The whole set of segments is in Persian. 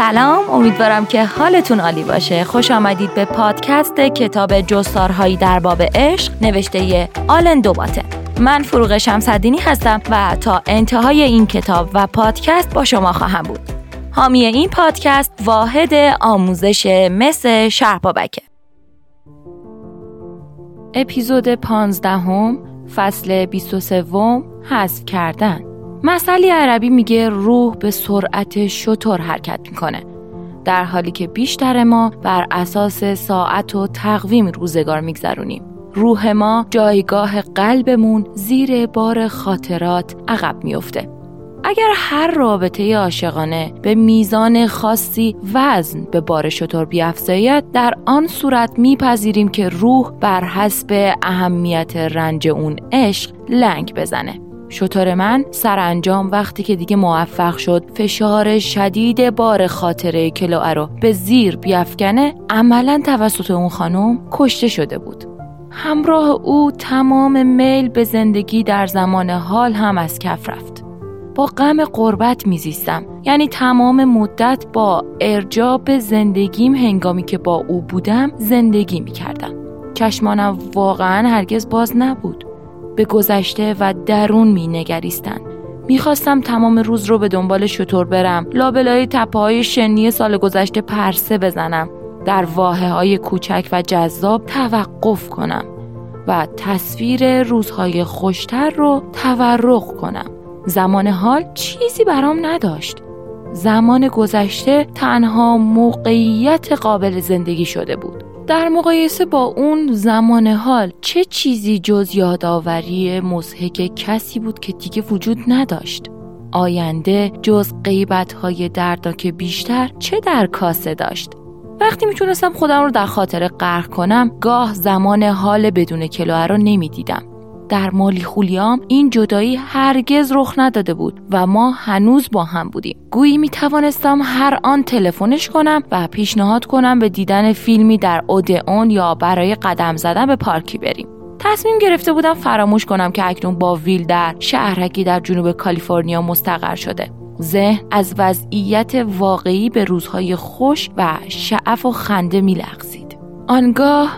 سلام، امیدوارم که حالتون عالی باشه. خوش آمدید به پادکست کتاب جستارهایی در باب عشق نوشته آلن دوباتن. من فروغ شمس‌الدینی هستم و تا انتهای این کتاب و پادکست با شما خواهم بود. حامی این پادکست واحد آموزش مس شهربابکه. اپیزود 15 فصل 23 حذف کردن. مثلی عربی میگه روح به سرعت شتر حرکت میکنه، در حالی که بیشتر ما بر اساس ساعت و تقویم روزگار میگذرونیم. روح ما جایگاه قلبمون زیر بار خاطرات عقب میفته. اگر هر رابطه عاشقانه به میزان خاصی وزن به بار شتر بیفزاید، در آن صورت میپذیریم که روح بر حسب اهمیت رنج اون عشق لنگ بزنه. شتر من سرانجام وقتی که دیگه موفق شد فشار شدید بار خاطره کلوئه رو به زیر بیفکنه، عملاً توسط اون خانم کشته شده بود. همراه او تمام میل به زندگی در زمان حال هم از کف رفت. با غم غربت میزیستم، یعنی تمام مدت با ارجاع به زندگیم هنگامی که با او بودم زندگی میکردم. چشمانم واقعاً هرگز باز نبود. به گذشته و درون می نگریستن. میخواستم تمام روز رو به دنبال شتر برم، لابلای تپه‌های شنی سال گذشته پرسه بزنم، در واحه‌های کوچک و جذاب توقف کنم و تصویر روزهای خوشتر رو تورق کنم. زمان حال چیزی برام نداشت. زمان گذشته تنها موقعیت قابل زندگی شده بود. در مقایسه با اون زمان حال چه چیزی جز یادآوری مضحک کسی بود که دیگه وجود نداشت؟ آینده جز غیبت‌های دردناک بیشتر چه در کاسه داشت؟ وقتی میتونستم خودم رو در خاطره غرق کنم، گاه زمان حال بدون کلوئه رو نمیدیدم. در مالی خولیام این جدایی هرگز رخ نداده بود و ما هنوز با هم بودیم. گویی می توانستم هر آن تلفنش کنم و پیشنهاد کنم به دیدن فیلمی در اودئون یا برای قدم زدن به پارکی بریم. تصمیم گرفته بودم فراموش کنم که اکنون با ویل در شهرکی در جنوب کالیفرنیا مستقر شده. ذهن از وضعیت واقعی به روزهای خوش و شعف و خنده می لغزید. آنگاه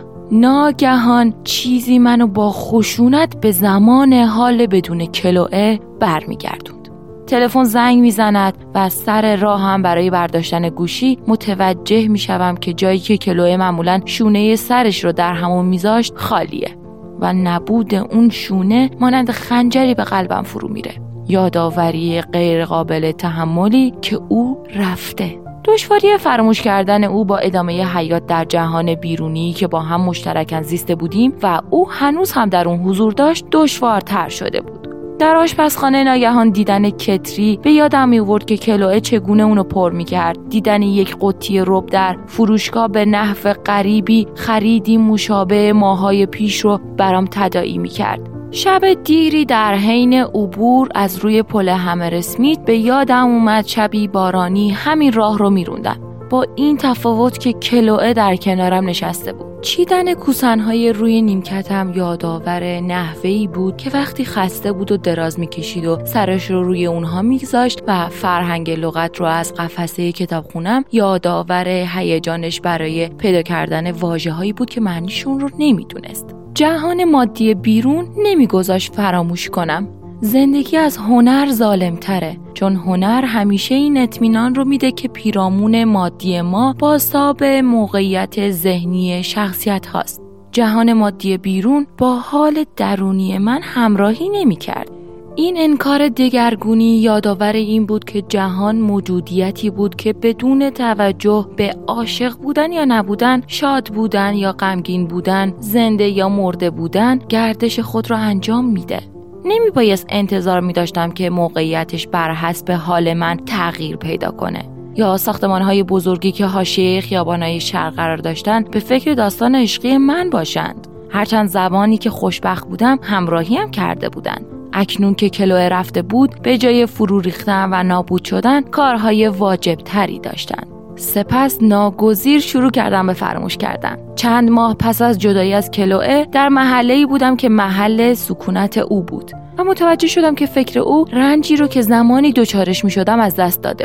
ناگهان چیزی منو با خشونت به زمان حال بدون کلوئه برمیگردوند. تلفن زنگ میزند و سر راه هم برای برداشتن گوشی متوجه میشوم که جایی که کلوئه معمولاً شونه سرش رو در همون میذاشت خالیه و نبود اون شونه مانند خنجری به قلبم فرو میره. یادآوری غیر قابل تحملی که او رفته. دشواری فراموش کردن او با ادامه حیات در جهان بیرونی که با هم مشترکاً زیسته بودیم و او هنوز هم در اون حضور داشت دشوارتر شده بود. در آشپزخانه ناگهان دیدن کتری به یادم می‌آورد که کلوئه چگونه اونو پر می‌کرد. دیدن یک قوطی رب در فروشگاه به نحو غریبی خریدی مشابه ماهای پیش رو برام تداعی می‌کرد. شب دیری در حین عبور از روی پل همراسمیت به یادم اومد شبی بارانی همین راه رو میروندم، با این تفاوت که کلوئه در کنارم نشسته بود. چیدن کوسنهای روی نیمکتم یادآور نحوهی بود که وقتی خسته بود و دراز میکشید و سرش رو روی اونها میگذاشت و فرهنگ لغت رو از قفسه کتابخونم یادآور هیجانش برای پیدا کردن واژه‌هایی بود که معنیشون رو نمیدونست. جهان مادی بیرون نمیگذاشت فراموش کنم. زندگی از هنر ظالم‌تره، چون هنر همیشه این اطمینان رو میده که پیرامون مادی ما بازتاب موقعیت ذهنی شخصیت هاست. جهان مادی بیرون با حال درونی من همراهی نمی‌کرد. این انکار دگرگونی یادآور این بود که جهان موجودیتی بود که بدون توجه به عاشق بودن یا نبودن، شاد بودن یا غمگین بودن، زنده یا مرده بودن، گردش خود را انجام میده. نمیبایست انتظار میداشتم که موقعیتش بر حسب حال من تغییر پیدا کنه، یا ساختمان‌های بزرگی که حاشیه خیابان‌های شهر قرار داشتن به فکر داستان عشقی من باشند. هرچند زمانی که خوشبخت بودم همراهیم کرده بودند. اکنون که کلوئه رفته بود، به جای فرو ریختن و نابود شدن کارهای واجب تری داشتن. سپس ناگزیر شروع کردم به فراموش کردن. چند ماه پس از جدایی از کلوئه در محله‌ای بودم که محل سکونت او بود و متوجه شدم که فکر او رنجی رو که زمانی دچارش می شدم از دست داده بود.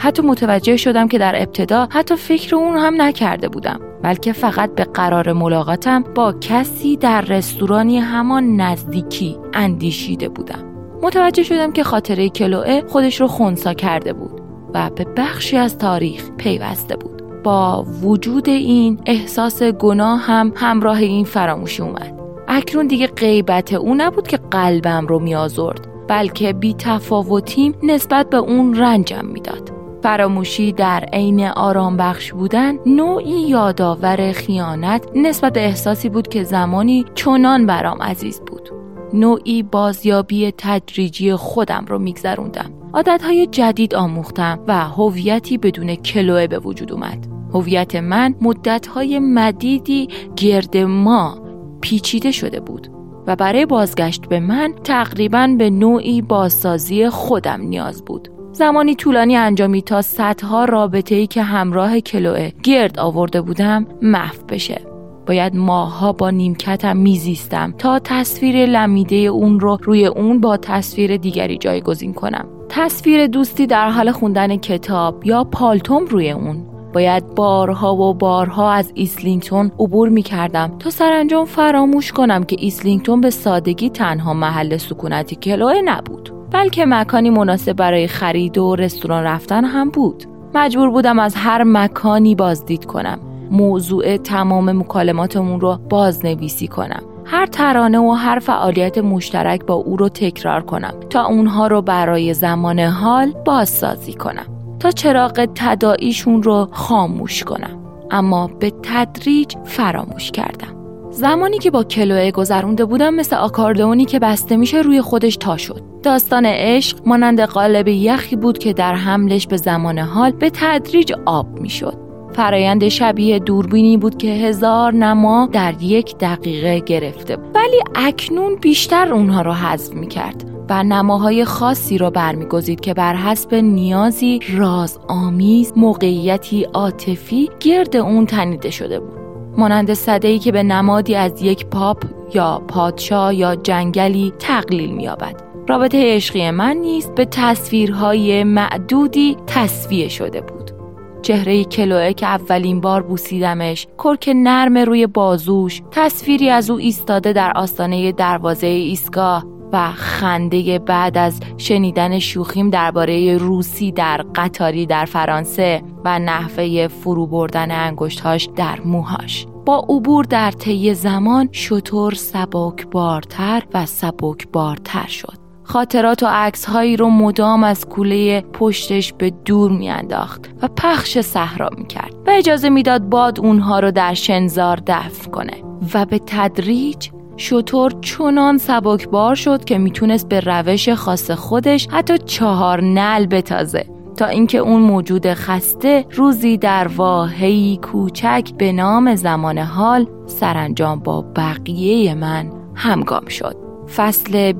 حتی متوجه شدم که در ابتدا حتی فکر اون هم نکرده بودم، بلکه فقط به قرار ملاقاتم با کسی در رستورانی همان نزدیکی اندیشیده بودم. متوجه شدم که خاطره کلوئه خودش رو خنثی کرده بود و به بخشی از تاریخ پیوسته بود. با وجود این احساس گناه هم همراه این فراموشی اومد. اکنون دیگه غیبت اون نبود که قلبم رو میآزرد، بلکه بی تفاوتیم نسبت به اون رنجم میداد. فراموشی در عین آرام بخش بودن نوعی یادآور خیانت نسبت به احساسی بود که زمانی چنان برام عزیز بود. نوعی بازیابی تدریجی خودم رو میگذروندم. عادتهای جدید آموختم و هویتی بدون کلوئه به وجود اومد. هویت من مدتهای مدیدی گرد ما پیچیده شده بود و برای بازگشت به من تقریباً به نوعی بازسازی خودم نیاز بود. زمانی طولانی انجامی تا صدها رابطه‌ای که همراه کلوئه گرد آورده بودم محو بشه. باید ماه‌ها با نیمکتم میزیستم تا تصویر لمیده اون رو روی اون با تصویر دیگری جایگزین کنم. تصویر دوستی در حال خوندن کتاب یا پالتوم روی اون. باید بارها و بارها از ایسلینگتون عبور می‌کردم تا سرانجام فراموش کنم که ایسلینگتون به سادگی تنها محل سکونتی کلوئه نبود، بلکه مکانی مناسب برای خرید و رستوران رفتن هم بود. مجبور بودم از هر مکانی بازدید کنم، موضوع تمام مکالماتمون رو بازنویسی کنم، هر ترانه و هر فعالیت مشترک با او رو تکرار کنم تا اونها رو برای زمان حال بازسازی کنم، تا چراغ تداعیشون رو خاموش کنم. اما به تدریج فراموش کردم. زمانی که با کلوئه گذرونده بودم مثل آکاردئونی که بسته میشه روی خودش تا شد. داستان عشق مانند قالب یخی بود که در حملش به زمان حال به تدریج آب میشد. فرایند شبیه دوربینی بود که 1000 نما در 1 دقیقه گرفته بود، ولی اکنون بیشتر اونها رو حذف میکرد و نماهای خاصی رو برمیگزید که بر حسب نیازی رازآمیز، موقعیتی عاطفی گرد اون تنیده شده بود. مانند صدایی که به نمادی از یک پاپ یا پادشاه یا جنگلی تقلیل می‌یابد. رابطه عشقی من نیز به تصویرهای معدودی تصفیه شده بود. چهره کلوئه که اولین بار بوسیدمش، کرک نرم روی بازوش، تصویری از او ایستاده در آستانه دروازه ایستگاه و خنده بعد از شنیدن شوخیم درباره روسی در قطاری در فرانسه و نحوه فرو بردن انگشت‌هاش در موهاش. با عبور در طی زمان شتر سبکبارتر و سبکبارتر شد. خاطرات و عکس‌هایی رو مدام از کوله پشتش به دور میانداخت و پخش صحرا میکرد و اجازه میداد باد اونها رو در شنزار دفن کنه و به تدریج شتر چنان سبکبار شد که میتونست به روش خاص خودش حتی 4 نعل بتازه، تا اینکه اون موجود خسته روزی در واحه‌ای کوچک به نام زمان حال سرانجام با بقیه من همگام شد. فصل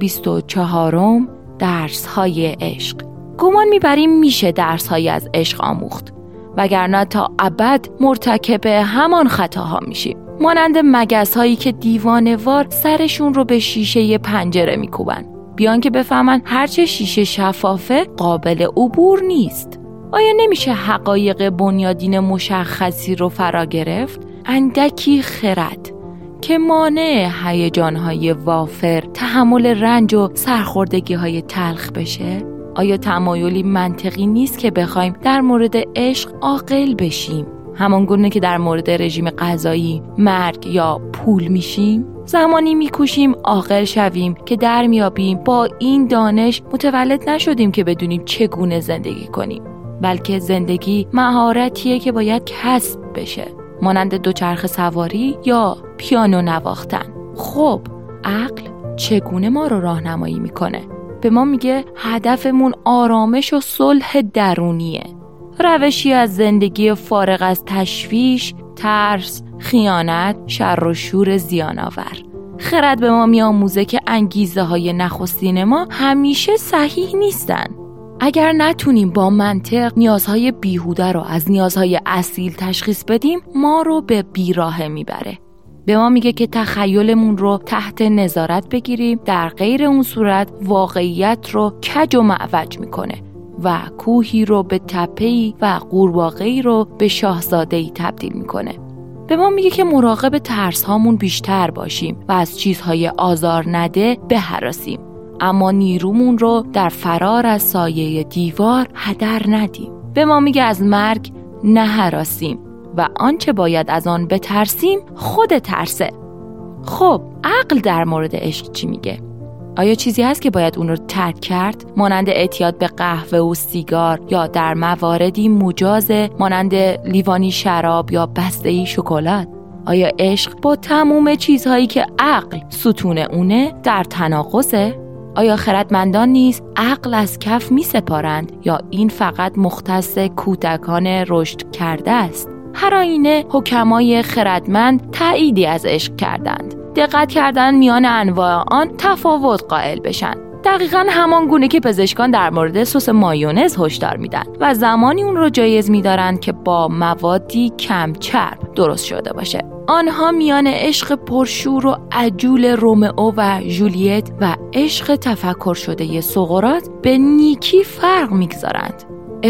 24 درس‌های عشق. گمان میبریم میشه درس‌هایی از عشق آموخت، وگرنه تا ابد مرتکب همان خطاها میشیم. مانند مگس‌هایی که دیوانه‌وار سرشون رو به شیشه پنجره میکوبن بیان که بفهمن هرچه شیشه شفافه قابل عبور نیست. آیا نمیشه حقایق بنیادین مشخصی رو فرا گرفت؟ اندکی خرد که مانع هیجان‌های وافر، تحمل رنج و سرخوردگی‌های تلخ بشه؟ آیا تمایلی منطقی نیست که بخوایم در مورد عشق عاقل بشیم، همانگونه که در مورد رژیم غذایی، مرگ یا پول میشیم؟ زمانی میکوشیم عاقل شویم که در میابیم با این دانش متولد نشدیم که بدونیم چگونه زندگی کنیم، بلکه زندگی مهارتیه که باید کسب بشه، مانند دوچرخه سواری یا پیانو نواختن. خب عقل چگونه ما رو راهنمایی میکنه؟ به ما میگه هدفمون آرامش و صلح درونیه، روشی از زندگی فارغ از تشویش، ترس، خیانت، شر و شور زیان‌آور. خرد به ما میآموزه که انگیزه های نخستین ما همیشه صحیح نیستن. اگر نتونیم با منطق نیازهای بیهوده رو از نیازهای اصیل تشخیص بدیم، ما رو به بیراهه میبره. به ما میگه که تخیلمون رو تحت نظارت بگیریم، در غیر اون صورت واقعیت رو کج و معوج میکنه و کوهی رو به تپه‌ای و قورباغه‌ای رو به شاهزاده‌ای تبدیل میکنه. به ما میگه که مراقب ترس هامون بیشتر باشیم و از چیزهای آزار نده بهراسیم، اما نیرومون رو در فرار از سایه دیوار هدر ندیم. به ما میگه از مرگ نهراسیم و آنچه باید از آن بترسیم خود ترسه. خب عقل در مورد عشق چی میگه؟ آیا چیزی هست که باید اون رو ترک کرد؟ مانند اعتیاد به قهوه و سیگار، یا در مواردی مجازه مانند لیوانی شراب یا بسته‌ای شکلات؟ آیا عشق با تمام چیزهایی که عقل ستون اونه در تناقضه؟ آیا خردمندان نیز عقل از کف می سپارند یا این فقط مختص کودکان رشد کرده است؟ هر آینه حکمای خردمند تأییدی از عشق کردند. دقت کردن میان انواع آن تفاوت قائل بشن. دقیقاً همان گونه که پزشکان در مورد سس مایونز هشدار میدن و زمانی اون رو جایز میدارند که با موادی کم چرب درست شده باشه. آنها میان عشق پرشور و عجول رومئو و جولیت و عشق تفکر شده سقراط به نیکی فرق میگذارند.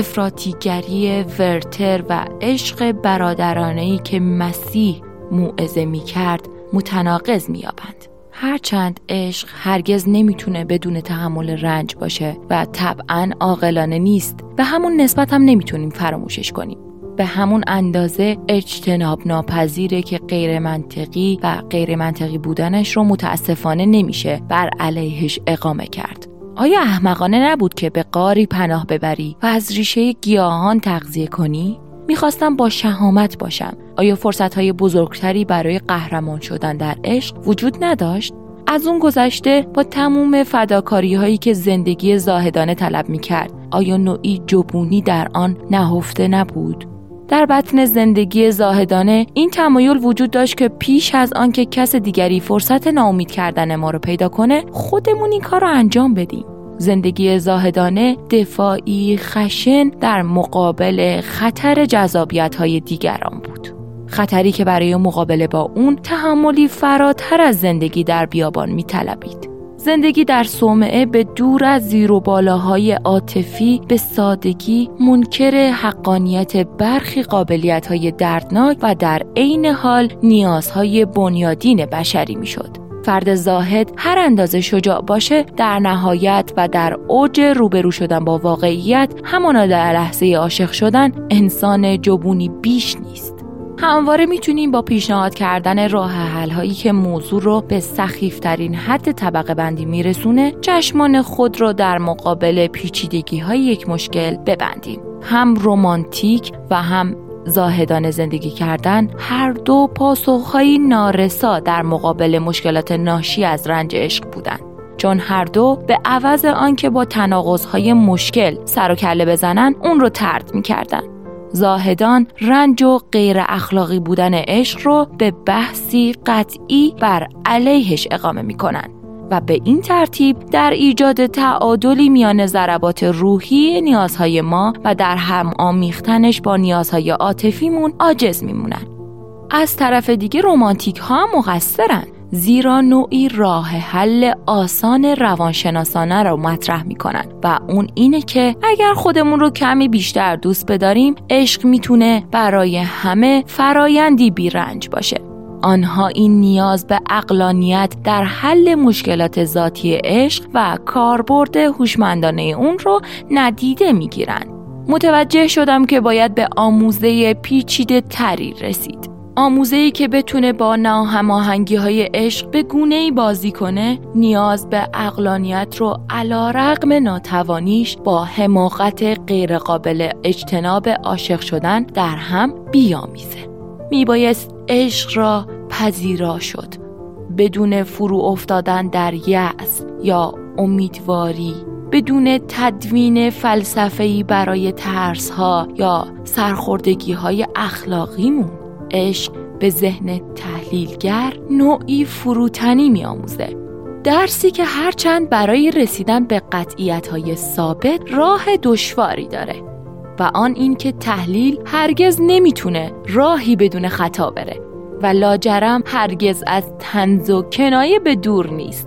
افراطیگری ورتر و عشق برادرانه‌ای که مسیح موعظه میکرد متناقض میابند. هرچند عشق هرگز نمیتونه بدون تحمل رنج باشه و طبعاً عاقلانه نیست، به همون نسبت هم نمیتونیم فراموشش کنیم. به همون اندازه اجتناب ناپذیره که غیر منطقی و غیر منطقی بودنش رو متاسفانه نمیشه بر علیهش اقامه کرد. آیا احمقانه نبود که به غاری پناه ببری و از ریشه گیاهان تغذیه کنی؟ میخواستم با شهامت باشم. آیا فرصتهای بزرگتری برای قهرمان شدن در عشق وجود نداشت؟ از اون گذشته با تموم فداکاری هایی که زندگی زاهدانه طلب میکرد، آیا نوعی جبونی در آن نهفته نبود؟ در بطن زندگی زاهدانه این تمایل وجود داشت که پیش از آن که کس دیگری فرصت ناامید کردن ما رو پیدا کنه، خودمون این کار رو انجام بدیم. زندگی زاهدانه دفاعی خشن در مقابل خطر جذابیت‌های دیگران بود. خطری که برای مقابله با اون تحملی فراتر از زندگی در بیابان می‌طلبید. زندگی در صومعه به دور از زیر و بالاهای عاطفی به سادگی منکر حقانیت برخی قابلیت‌های دردناک و در عین حال نیازهای بنیادین بشری می‌شد. فرد زاهد هر اندازه شجاع باشه، در نهایت و در اوج روبرو شدن با واقعیت، همانا در لحظه عاشق شدن، انسان جبونی بیش نیست. همواره میتونیم با پیشنهاد کردن راه حل‌هایی که موضوع رو به سخیفترین حد طبقه بندی میرسونه، چشمان خود رو در مقابل پیچیدگی‌های یک مشکل ببندیم. هم رمانتیک و هم زاهدانه زندگی کردن هر دو پاسخهایی نارسا در مقابل مشکلات ناشی از رنج عشق بودند، چون هر دو به عوض آنکه با تناقض‌های مشکل سر و کله بزنن اون رو طرد می‌کردن. زاهدان رنج و غیر اخلاقی بودن عشق رو به بحثی قطعی بر علیهش اقامه می‌کنن و به این ترتیب در ایجاد تعادلی میان ضربات روحی نیازهای ما و در هم آمیختنش با نیازهای عاطفیمون عاجز میمونن. از طرف دیگه رمانتیک ها مقصرن، زیرا نوعی راه حل آسان روانشناسانه رو مطرح میکنن و اون اینه که اگر خودمون رو کمی بیشتر دوست بداریم، عشق میتونه برای همه فرایندی بی رنج باشه. آنها این نیاز به عقلانیت در حل مشکلات ذاتی عشق و کاربرد هوشمندانه اون رو ندیده میگیرن. متوجه شدم که باید به آموزه پیچیده تری رسید. آموزه‌ای که بتونه با ناهماهنگی‌های عشق به گونه‌ای بازی کنه، نیاز به عقلانیت رو علی‌رغم ناتوانیش با حماقت غیرقابل اجتناب عاشق شدن در هم بیامیزه. میبایست عشق را پذیرا شد، بدون فرو افتادن در یأس یا امیدواری، بدون تدوین فلسفه‌ای برای ترس‌ها یا سرخوردگی‌های اخلاقیمون. عشق به ذهن تحلیلگر نوعی فروتنی می‌آموزه، درسی که هرچند برای رسیدن به قطعیت‌های ثابت راه دشواری داره و آن این که تحلیل هرگز نمیتونه راهی بدون خطا بره و لاجرم هرگز از طنز و کنایه به دور نیست.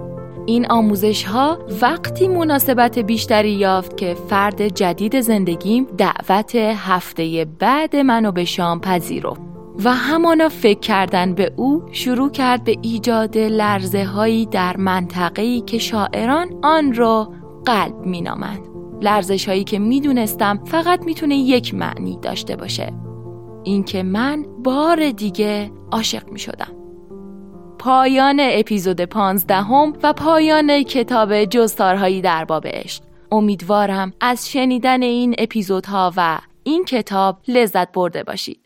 این آموزش ها وقتی مناسبت بیشتری یافت که فرد جدید زندگیم دعوت هفته بعد منو به شام پذیرفت و همانا فکر کردن به او شروع کرد به ایجاد لرزه هایی در منطقه‌ای که شاعران آن را قلب می نامند. لرزش هایی که می دونستم فقط می تونه یک معنی داشته باشه، این که من بار دیگه عاشق می شدم. پایان اپیزود 15 و پایان کتاب جستارهایی در باب عشق. امیدوارم از شنیدن این اپیزودها و این کتاب لذت برده باشید.